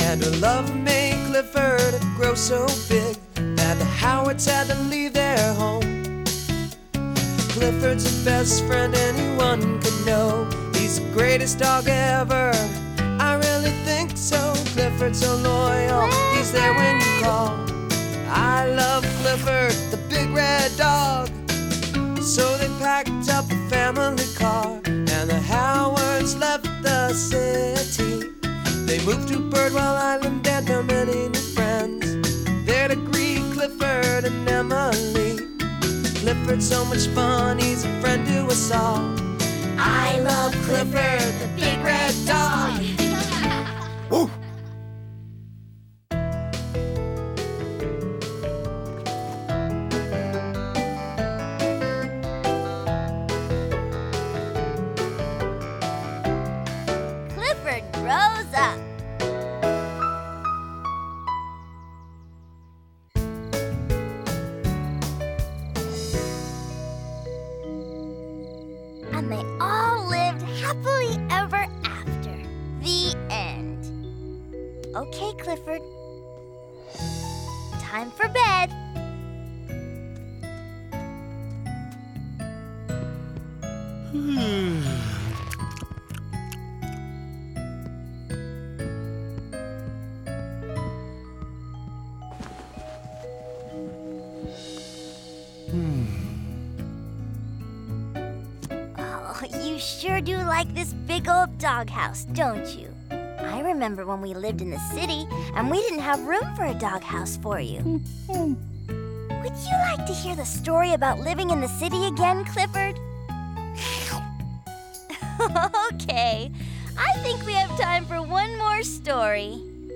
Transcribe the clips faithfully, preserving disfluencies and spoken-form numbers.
And her love made Clifford grow so big that the Howards had to leave their home. Clifford's the best friend anyone could know. He's the greatest dog ever, I really think so. Clifford's so loyal, he's there when you call. I love Clifford, the big red dog. So they packed up a family car, and the Howards left the city. They moved to Birdwell Island and found many new friends there to greet Clifford and Emily. Clifford's so much fun, he's a friend to us all. I love Clifford, the big red dog. Woo! Clifford grows up. And they all lived happily ever after. The end. Okay, Clifford. Time for bed. Oh, you sure do like this big old doghouse, don't you? I remember when we lived in the city and we didn't have room for a doghouse for you. Would you like to hear the story about living in the city again, Clifford? Okay, I think we have time for one more story.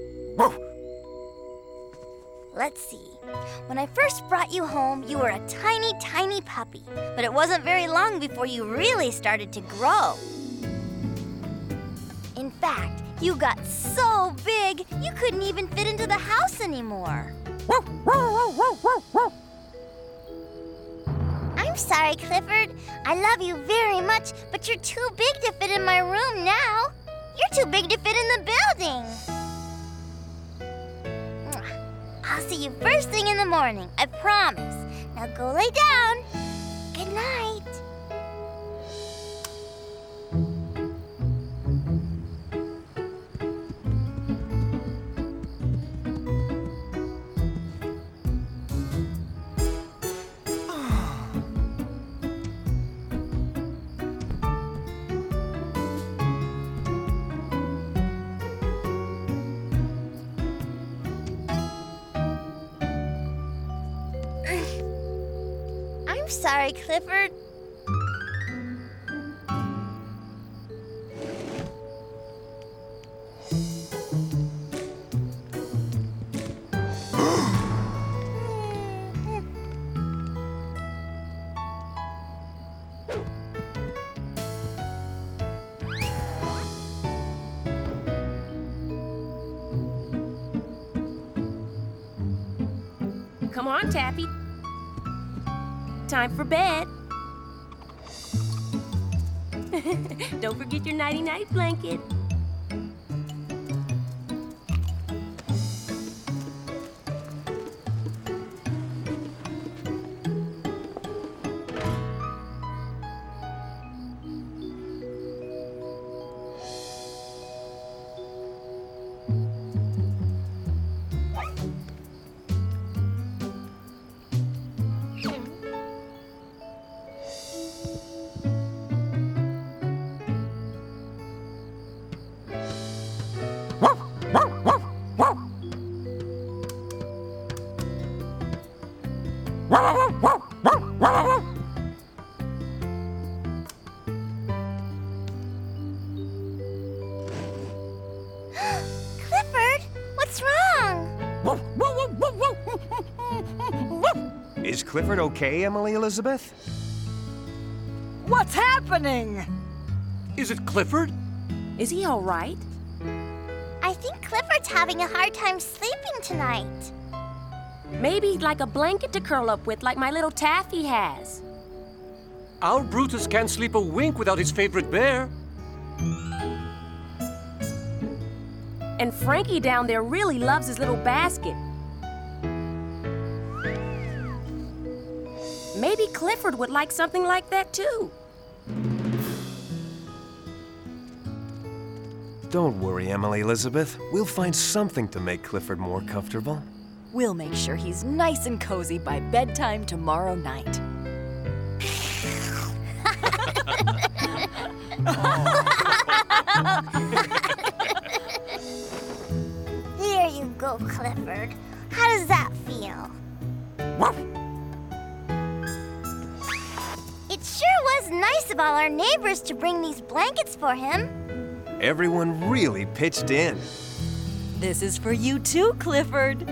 Let's see. When I first brought you home, you were a tiny, tiny puppy. But it wasn't very long before you really started to grow. In fact, you got so big, you couldn't even fit into the house anymore. I'm sorry, Clifford. I love you very much, but you're too big to fit in my room now. You're too big to fit in the building. I'll see you first thing in the morning, I promise. Now go lay down. Good night. I'm sorry, Clifford. Come on, Taffy. Time for bed. Don't forget your nighty-night blanket. Clifford, what's wrong? Is Clifford okay, Emily Elizabeth? What's happening? Is it Clifford? Is he all right? I think Clifford's having a hard time sleeping tonight. Maybe he'd like a blanket to curl up with like my little Taffy has. Our Brutus can't sleep a wink without his favorite bear. And Frankie down there really loves his little basket. Maybe Clifford would like something like that too. Don't worry, Emily Elizabeth. We'll find something to make Clifford more comfortable. We'll make sure he's nice and cozy by bedtime tomorrow night. Here you go, Clifford. How does that feel? It sure was nice of all our neighbors to bring these blankets for him. Everyone really pitched in. This is for you too, Clifford.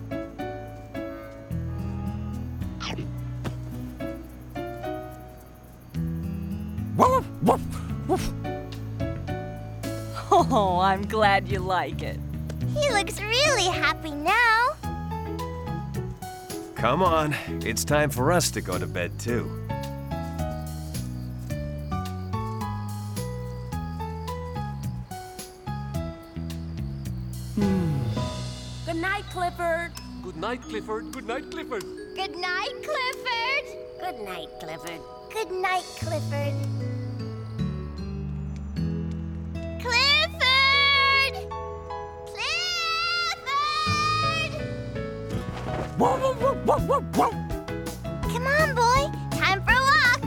Oh, I'm glad you like it. He looks really happy now. Come on, it's time for us to go to bed too. Good night, Clifford. Good night, Clifford. Good night, Clifford. Good night, Clifford. Good night, Clifford. Good night, Clifford. Clifford! Clifford! Come on, boy. Time for a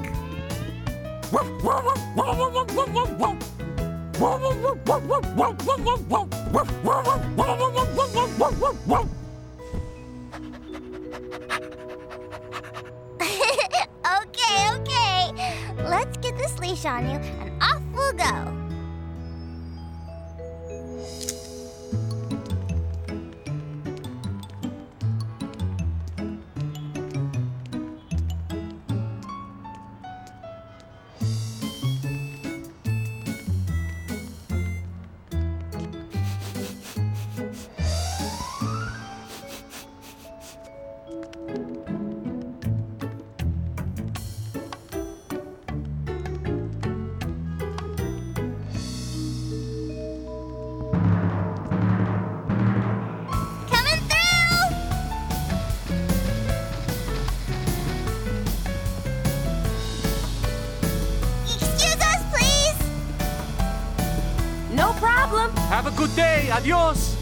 walk. Okay, okay. Let's get this leash on you, and off we'll go. Coming through! Excuse us, please. No problem. Have a good day. Adios.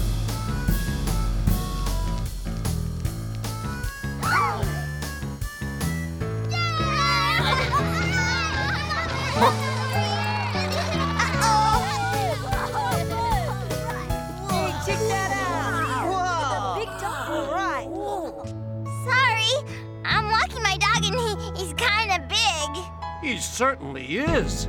Check that out. Whoa. Big dog. All right. Sorry, I'm walking my dog and he, he's kind of big. He certainly is.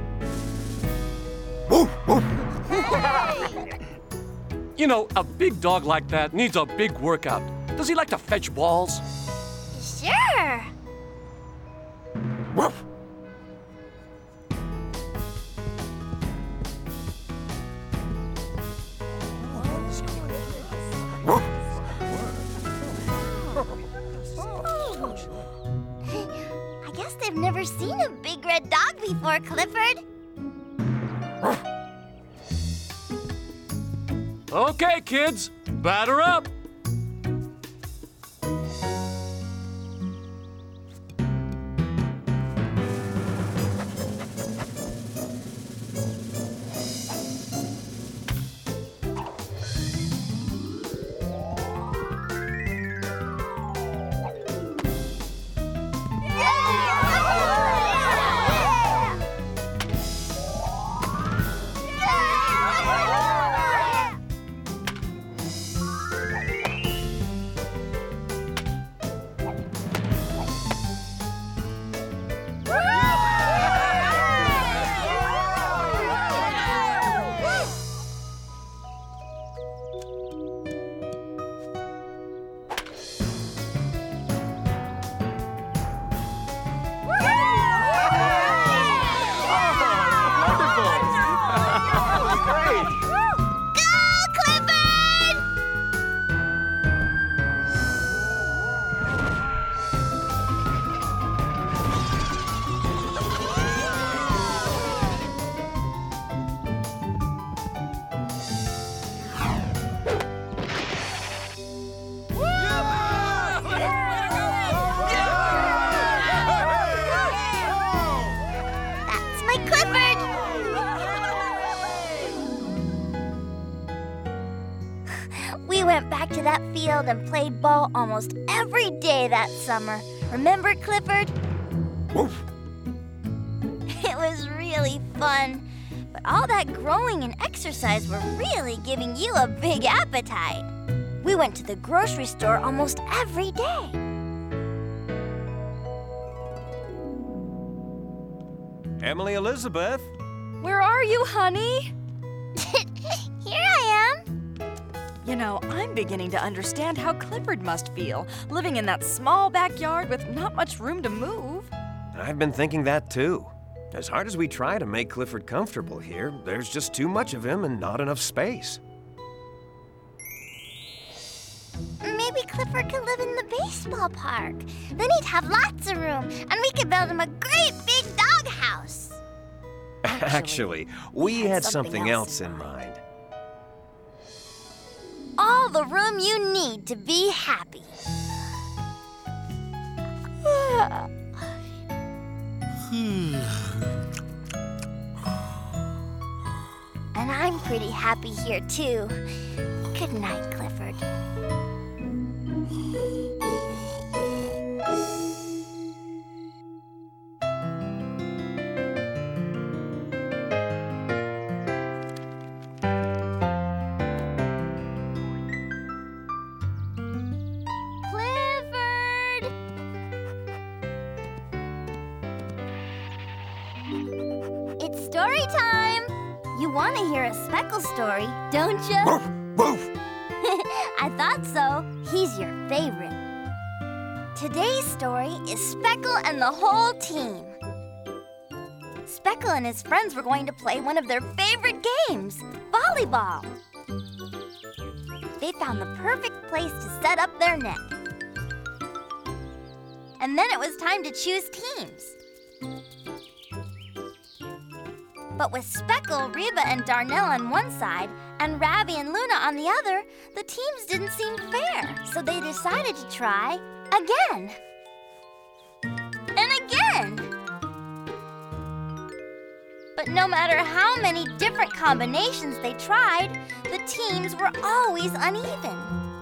You know, a big dog like that needs a big workout. Does he like to fetch balls? Sure. I guess they've never seen a big red dog before, Clifford. Okay, kids, batter up. went back to that field and played ball almost every day that summer. Remember, Clifford? Woof. It was really fun. But all that growing and exercise were really giving you a big appetite. We went to the grocery store almost every day. Emily Elizabeth? Where are you, honey? Here I am. You know, I'm beginning to understand how Clifford must feel, living in that small backyard with not much room to move. I've been thinking that too. As hard as we try to make Clifford comfortable here, there's just too much of him and not enough space. Maybe Clifford could live in the baseball park. Then he'd have lots of room, and we could build him a great big doghouse. Actually, we had had something something else else in mind. All the room you need to be happy. And I'm pretty happy here, too. Good night, Clifford. Clifford! It's story time! You want to hear a Speckle story, don't you? Woof, woof. I thought so. He's your favorite. Today's story is Speckle and the whole team. Speckle and his friends were going to play one of their favorite games, volleyball. They found the perfect place to set up their net. And then it was time to choose teams. But with Speckle, Reba, and Darnell on one side, and Ravi and Luna on the other, the teams didn't seem fair. So they decided to try again. And again. But no matter how many different combinations they tried, the teams were always uneven.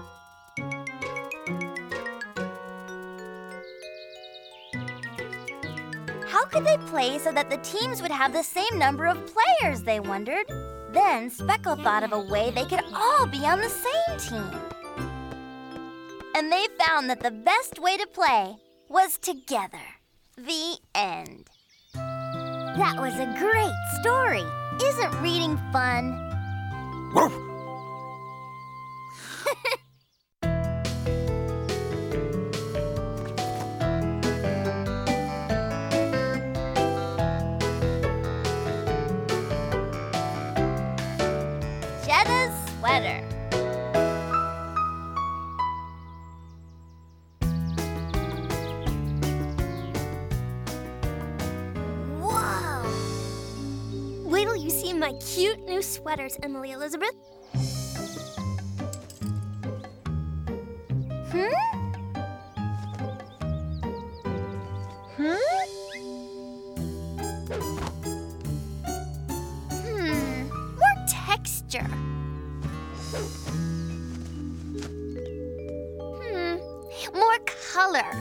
How could they play so that the teams would have the same number of players, they wondered. Then Speckle thought of a way they could all be on the same team. And they found that the best way to play was together. The end. That was a great story. Isn't reading fun? Woof. Jetta's sweater. Whoa! Wait till you see my cute new sweaters, Emily Elizabeth. Hmm? Hmm? Hmm, more texture. Hmm, more color.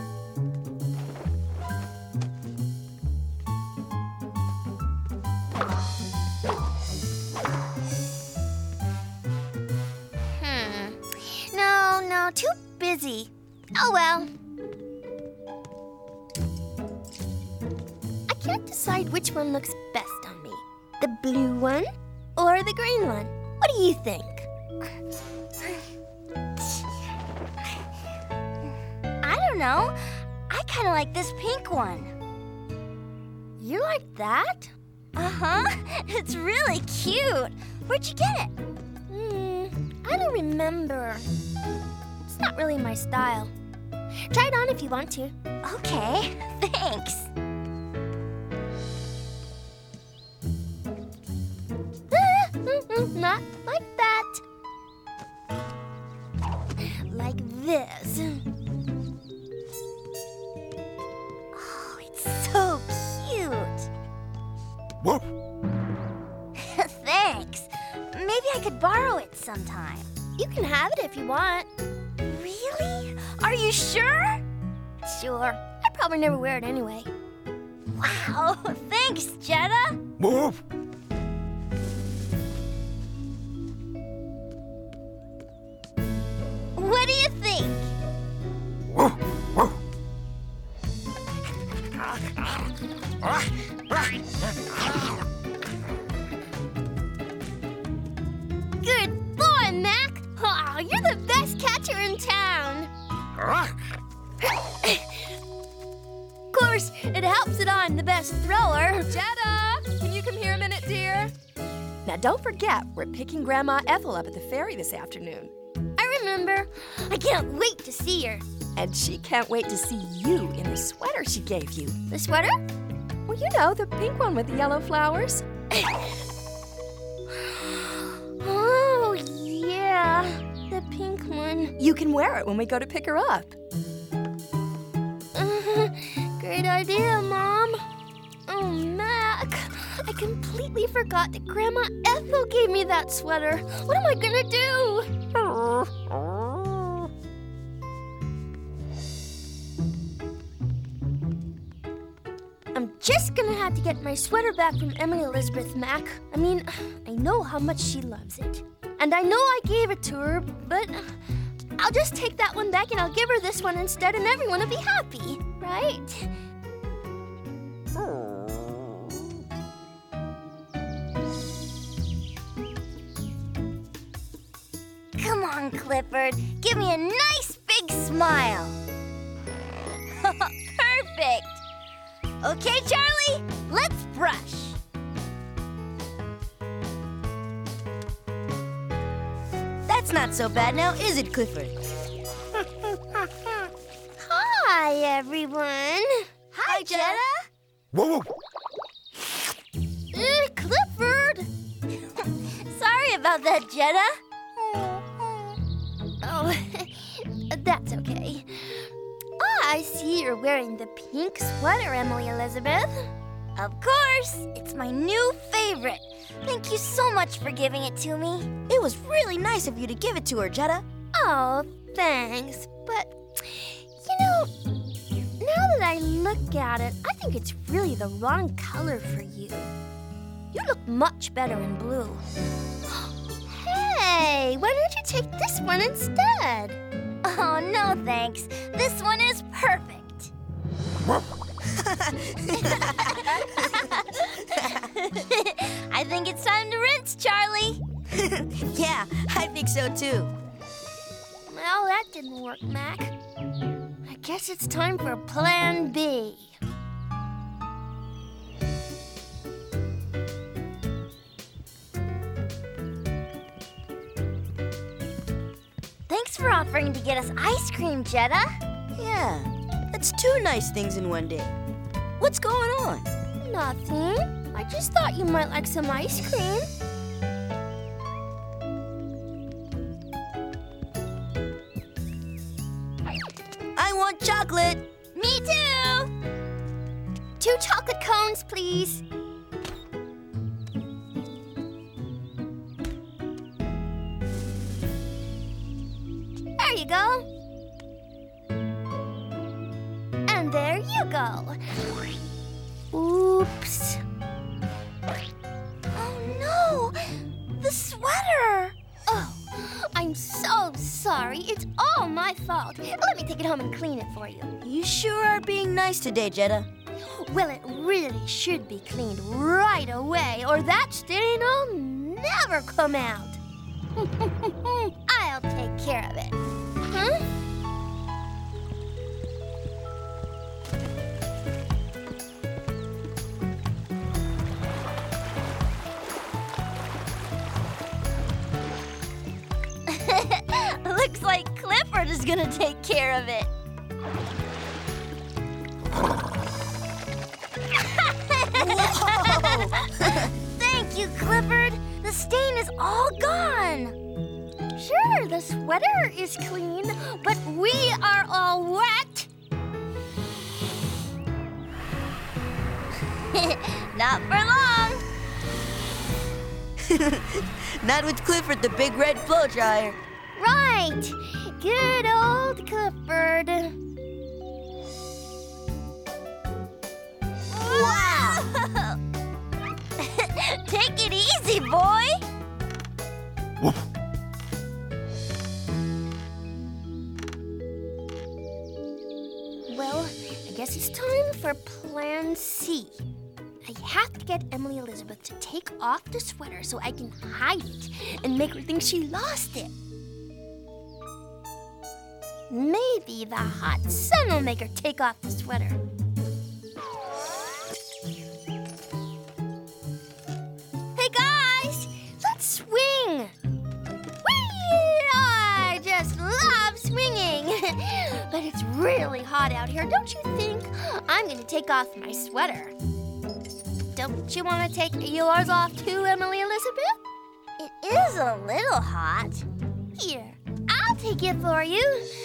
Hmm, no, no, too busy. Oh well. I can't decide which one looks best on me. The blue one or the green one? What do you think? I don't know. I kind of like this pink one. You like that? Uh-huh. It's really cute. Where'd you get it? Hmm, I don't remember. It's not really my style. Try it on if you want to. Okay, thanks. Not like that. Like this. Oh, it's so cute. Woof. Thanks. Maybe I could borrow it sometime. You can have it if you want. Really? Are you sure? Sure. I'd probably never wear it anyway. Wow, thanks, Jetta. Move! What do you think? Good boy, Mac. Oh, you're the best catcher in town. Of course, it helps that I'm the best thrower. Jetta, can you come here a minute, dear? Now, don't forget, we're picking Grandma Ethel up at the ferry this afternoon. I remember. I can't wait to see her. And she can't wait to see you in the sweater she gave you. The sweater? Well, you know, the pink one with the yellow flowers. Oh, yeah, the pink one. You can wear it when we go to pick her up. Uh, great idea, Mom. Oh, Mac, I completely forgot that Grandma Ethel gave me that sweater. What am I gonna do? I'm just gonna have to get my sweater back from Emily Elizabeth, Mac. I mean, I know how much she loves it. And I know I gave it to her, but I'll just take that one back and I'll give her this one instead and everyone will be happy, right? Come on, Clifford. Give me a nice big smile. Perfect. Okay, Charlie, let's brush. That's not so bad now, is it, Clifford? Hi, everyone. Hi, Jetta. Whoa, whoa! Uh, Clifford! Sorry about that, Jetta. Oh, that's okay. Ah, I see you're wearing the pink sweater, Emily Elizabeth. Of course, it's my new favorite. Thank you so much for giving it to me. It was really nice of you to give it to her, Jetta. Oh, thanks. But, you know, now that I look at it, I think it's really the wrong color for you. You look much better in blue. Hey, why don't you take this one instead? Oh, no thanks. This one is perfect. I think it's time to rinse, Charlie. Yeah, I think so too. Well, that didn't work, Mac. I guess it's time for Plan B. Thanks for offering to get us ice cream, Jetta. Yeah, that's two nice things in one day. What's going on? Nothing. I just thought you might like some ice cream. I want chocolate. Me too. Two chocolate cones, please. There you go. And there you go. Oops. Oh no, the sweater. Oh, I'm so sorry. It's all my fault. Let me take it home and clean it for you. You sure are being nice today, Jetta. Well, it really should be cleaned right away, or that stain'll never come out. I'll take care of it. Huh? Looks like Clifford is gonna take care of it. Thank you, Clifford. The stain is all gone. Sure, the sweater is clean, but we are all wet. Not for long. Not with Clifford, the big red blow dryer. Right! Good old Clifford. Wow! Take it easy, boy! Woof. Well, I guess it's time for Plan C. I have to get Emily Elizabeth to take off the sweater so I can hide it and make her think she lost it. Maybe the hot sun will make her take off the sweater. Hey guys, let's swing! Whee! I just love swinging! But it's really hot out here, don't you think? I'm gonna take off my sweater. Don't you want to take yours off too, Emily Elizabeth? It is a little hot. Here, I'll take it for you.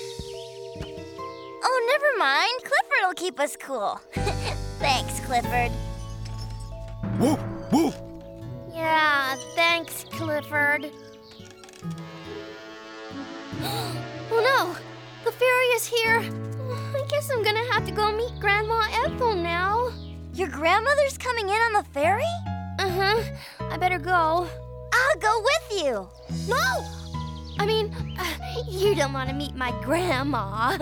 Oh, never mind. Clifford will keep us cool. Thanks, Clifford. Woof, woof. Yeah, thanks, Clifford. Oh no, the fairy is here. I guess I'm gonna have to go meet Grandma Ethel now. Your grandmother's coming in on the ferry? Uh-huh, I better go. I'll go with you. No! I mean, uh, you don't want to meet my grandma.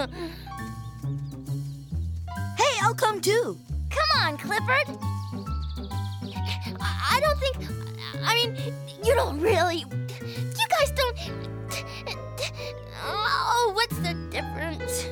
Hey, I'll come too. Come on, Clifford. I I don't think, I mean, you don't really, you guys don't, oh, what's the difference?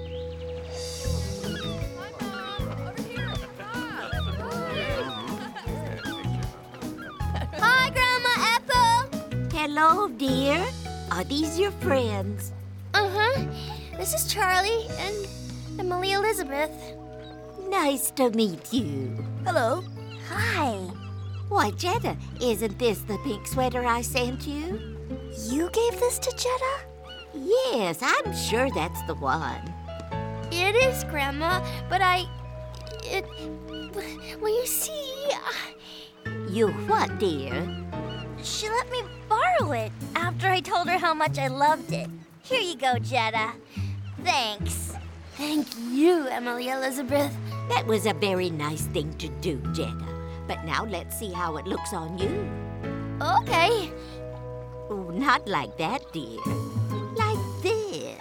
Hi, Grandma Ethel. Hello, dear. Are these your friends? Uh-huh. This is Charlie and Emily Elizabeth. Nice to meet you. Hello. Hi. Why, Jetta, isn't this the pink sweater I sent you? You gave this to Jetta? Yes, I'm sure that's the one. It is, Grandma, but I, it, well, you see, I... You what, dear? She let me borrow it after I told her how much I loved it. Here you go, Jetta. Thanks. Thank you, Emily Elizabeth. That was a very nice thing to do, Jetta. But now let's see how it looks on you. Okay. Oh, not like that, dear. Like this.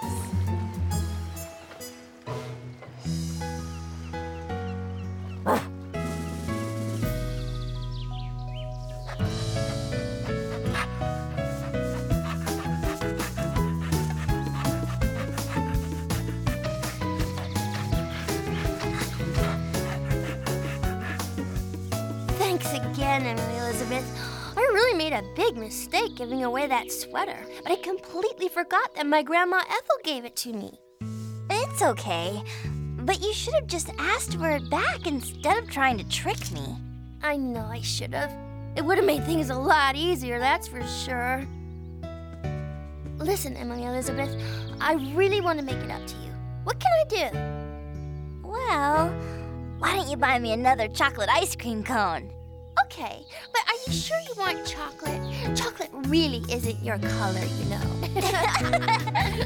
Thanks again, Emily Elizabeth. I really made a big mistake giving away that sweater, but I completely forgot that my Grandma Ethel gave it to me. It's okay. But you should have just asked for it back instead of trying to trick me. I know I should have. It would have made things a lot easier, that's for sure. Listen, Emily Elizabeth, I really want to make it up to you. What can I do? Well, why don't you buy me another chocolate ice cream cone? Okay, but are you sure you want chocolate? Chocolate really isn't your color, you know.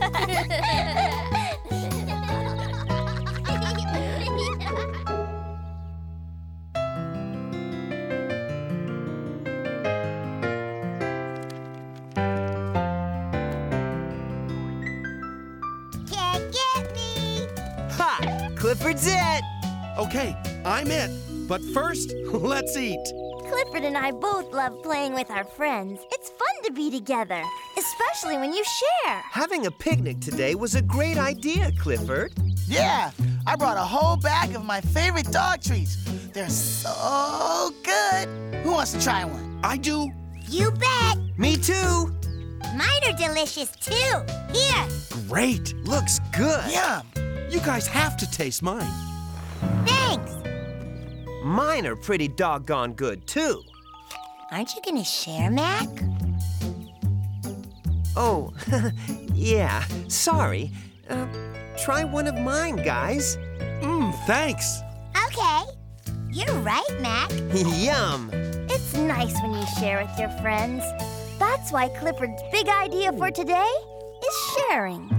Can't get me! Ha! Clifford's it! Okay, I'm it. But first, let's eat. Clifford and I both love playing with our friends. It's fun to be together, especially when you share. Having a picnic today was a great idea, Clifford. Yeah, I brought a whole bag of my favorite dog treats. They're so good. Who wants to try one? I do. You bet! Me too! Mine are delicious too. Here. Great. Looks good. Yum. You guys have to taste mine. Thanks. Mine are pretty doggone good too. Aren't you gonna share, Mac? Oh, yeah, sorry. Uh, try one of mine, guys. Mmm, thanks. Okay. You're right, Mac. Yum. It's nice when you share with your friends. That's why Clifford's big idea for today wearing?